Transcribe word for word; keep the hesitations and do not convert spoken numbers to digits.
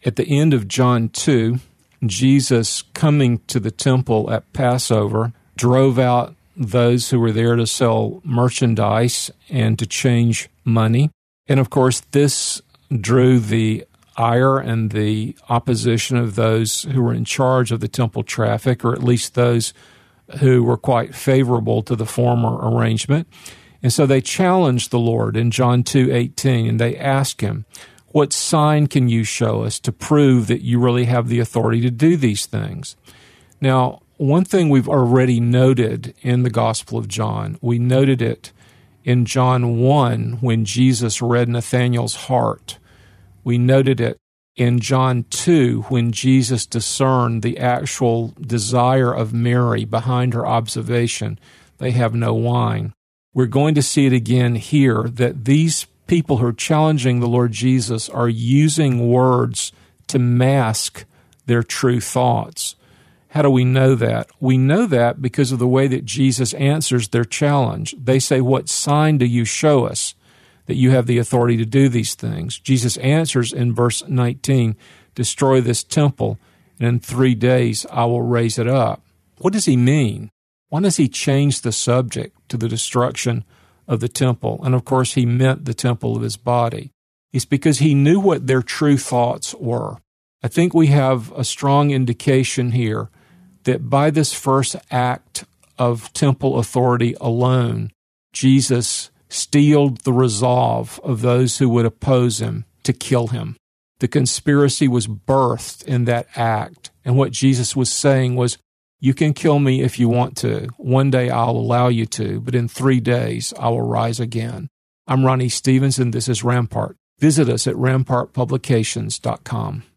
At the end of John two, Jesus, coming to the temple at Passover, drove out those who were there to sell merchandise and to change money. And of course, this drew the ire and the opposition of those who were in charge of the temple traffic, or at least those who were quite favorable to the former arrangement. And so they challenged the Lord in John two eighteen, and they asked him, "What sign can you show us to prove that you really have the authority to do these things?" Now, one thing we've already noted in the Gospel of John, we noted it in John one when Jesus read Nathanael's heart. We noted it in John two when Jesus discerned the actual desire of Mary behind her observation, "They have no wine." We're going to see it again here, that these people who are challenging the Lord Jesus are using words to mask their true thoughts. How do we know that? We know that because of the way that Jesus answers their challenge. They say, "What sign do you show us that you have the authority to do these things?" Jesus answers in verse nineteen, "Destroy this temple, and in three days I will raise it up." What does he mean? Why does he change the subject to the destruction of the temple? And of course, he meant the temple of his body. It's because he knew what their true thoughts were. I think we have a strong indication here that by this first act of temple authority alone, Jesus steeled the resolve of those who would oppose him to kill him. The conspiracy was birthed in that act. And what Jesus was saying was, "You can kill me if you want to. One day I'll allow you to, but in three days I will rise again." I'm Ronnie Stevens, and this is Rampart. Visit us at rampart publications dot com.